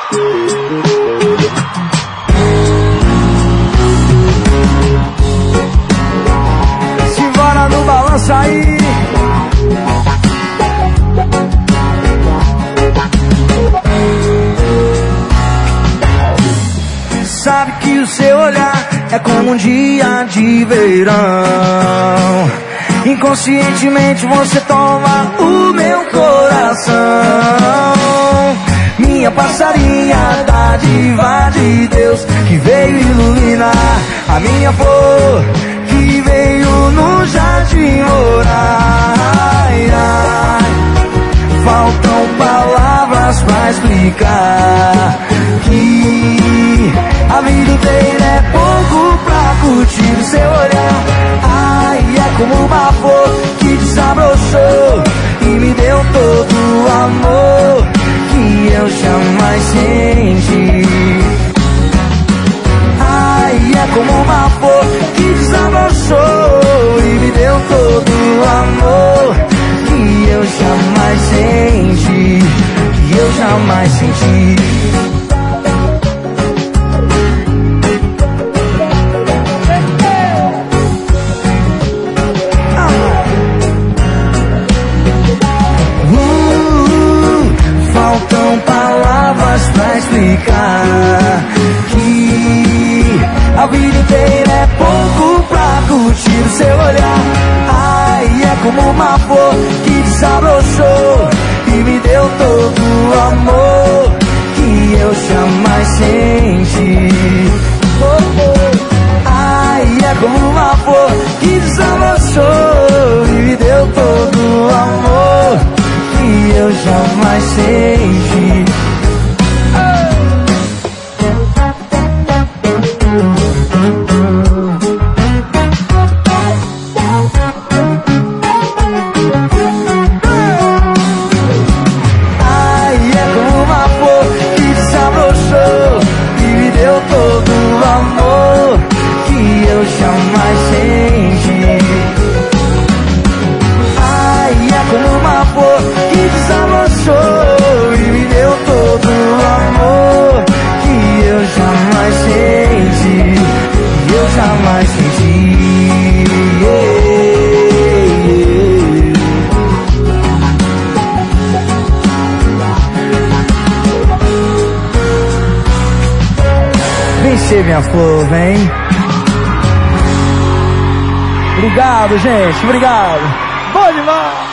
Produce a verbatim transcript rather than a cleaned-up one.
Simbora no balanço aí. Sabe que o seu olhar é como um dia de verão. Inconscientemente você toma o meu coração. Minha passarinha, dádiva de Deus, que veio iluminar a minha flor, que veio no jardim morar. Ai, ai, faltam palavras pra explicar que a vida inteira é pouco pra curtir o seu olhar. Ai, é como uma flor que desabrochou e me deu todo o amor que eu jamais senti. Ai, é como uma flor que desabrochou e me deu todo o amor que eu jamais senti, que eu jamais senti. Pra explicar que a vida inteira é pouco pra curtir o seu olhar. Ai, é como uma flor que desabrochou e me deu todo o amor que eu jamais senti. Oh, oh. Ai, é como uma flor que desabrochou e me deu todo o amor que eu jamais senti. Minha flor, vem. Obrigado, gente. Obrigado. Bom demais.